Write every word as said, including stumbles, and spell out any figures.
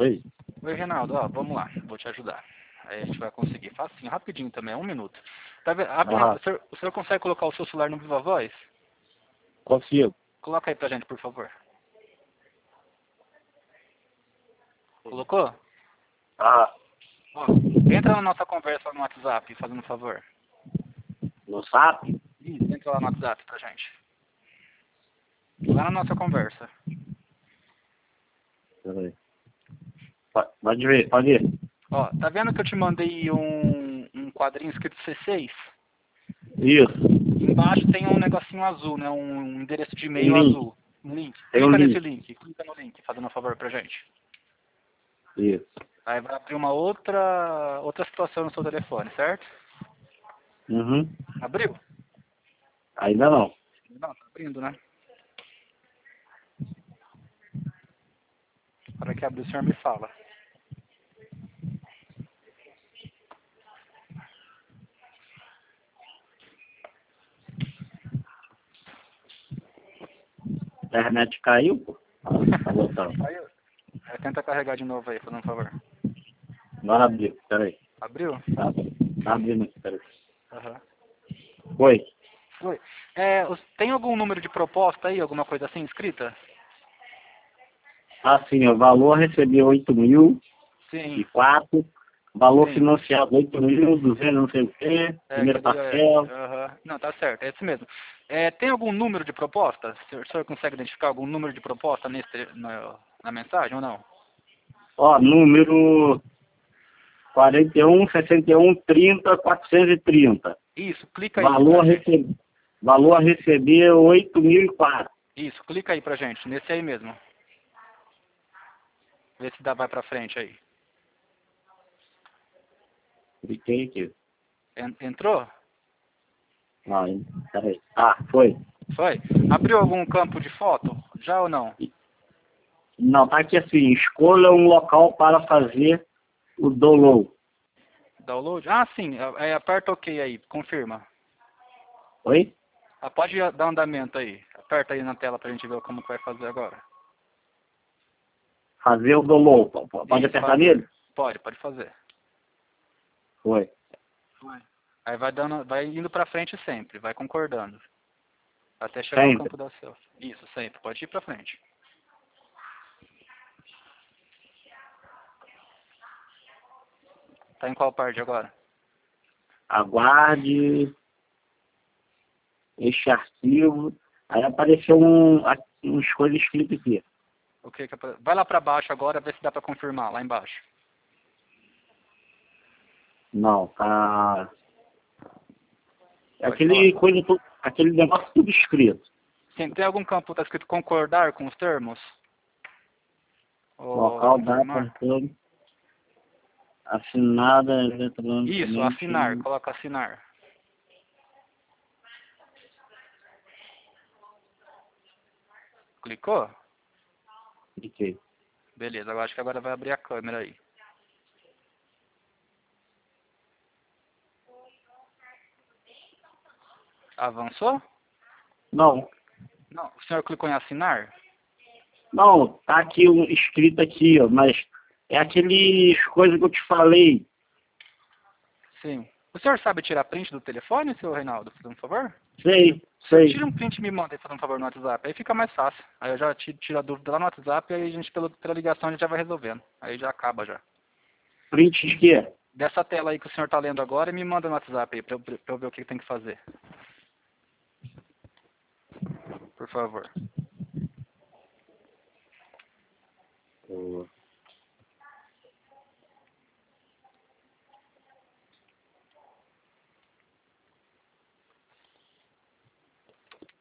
Oi. Oi, Reinaldo, ó, vamos lá, vou te ajudar. Aí a gente vai conseguir. Facinho, rapidinho também, é um minuto. Tá vendo? Aham. O senhor, o senhor consegue colocar o seu celular no Viva Voz? Consigo. Coloca aí pra gente, por favor. Colocou? Ah, Ó, entra na nossa conversa no WhatsApp, fazendo um favor. no SAP? Isso, entra lá no WhatsApp pra gente. Lá na nossa conversa. Peraí. Po- Pode ver, pode ir. Ó, tá vendo que eu te mandei um, um quadrinho escrito C seis? Isso. Embaixo tem um negocinho azul, né? Um endereço de Um e-mail link. azul. Um link. Tem um Clica nesse link. link. Clica no link, fazendo um favor pra gente. Isso. Aí vai abrir uma outra, outra situação no seu telefone, certo? Uhum. Abriu? Ainda não. Não, tá abrindo, né? Na hora que abrir, o senhor me fala. A internet caiu, pô. Ah, tá voltando. Aí, aí tenta carregar de novo aí, fazendo um favor. Agora abriu. Peraí. Abriu? Tá, tá abrindo aqui, peraí. Aham. Oi. Foi. É, os- tem algum número de proposta aí, alguma coisa assim escrita? Assim, o valor recebi oito mil Sim, e quatro. Valor sim. financiado oito mil, duzentos não sei o quê. É, Primeira que daí é, parcela. aham. Não, tá certo, é esse mesmo. É, tem algum número de proposta? O senhor, o senhor consegue identificar algum número de proposta nesse, na, na mensagem ou não? Ó, número quarenta e um, sessenta e um, trinta, quatrocentos e trinta. Isso, clica aí Valor pra a gente. receber, valor a receber oito mil e quatro. Isso, clica aí pra gente, nesse aí mesmo. Vê se dá, vai pra frente aí. Cliquei aqui. En- Entrou? Ah, hein? Peraí. Ah, foi. Foi? Abriu algum campo de foto? Já ou não? Não, tá aqui assim, escolha um local para fazer o download. Download? Ah, sim. É, aperta OK aí, confirma. Oi? Ah, pode dar andamento aí. Aperta aí na tela pra gente ver como que vai fazer agora. Fazer o download. P- Pode Isso, apertar fazer. nele? Pode, pode fazer. Foi. Aí vai dando, vai indo pra frente sempre, vai concordando. Até chegar ao Sempre. campo da selfie. Isso, sempre. Pode ir pra frente. Tá em qual parte agora? Aguarde este arquivo. Aí apareceu um, a- umas coisas escritas aqui. O que que apare- Vai lá pra baixo agora, ver se dá pra confirmar, lá embaixo. Não, tá. É Pode aquele, falar. coisa, tu- aquele negócio tudo escrito. Sim, tem algum campo que tá escrito concordar com os termos? Ou Local, data, confirmar? tudo. Assinada Isso, assinar. eletronicamente. Coloca assinar. Clicou? Cliquei. Beleza, eu acho que agora vai abrir a câmera aí. Avançou? Não, Não. O senhor clicou em assinar? não, tá aqui um, escrito aqui, ó, mas é aqueles coisas que eu te falei. Sim. O senhor sabe tirar print do telefone, seu Reinaldo, por um favor? Sei, O senhor sei. tira um print e me manda aí, por um favor, no WhatsApp. Aí fica mais fácil. Aí eu já ti- tiro a dúvida lá no WhatsApp e aí a gente, pelo, pela ligação, a gente já vai resolvendo. Aí já acaba já. Print de quê? Dessa tela aí que o senhor está lendo agora, me manda no WhatsApp aí, pra eu, pra eu ver o que tem que fazer. Por favor. Ô,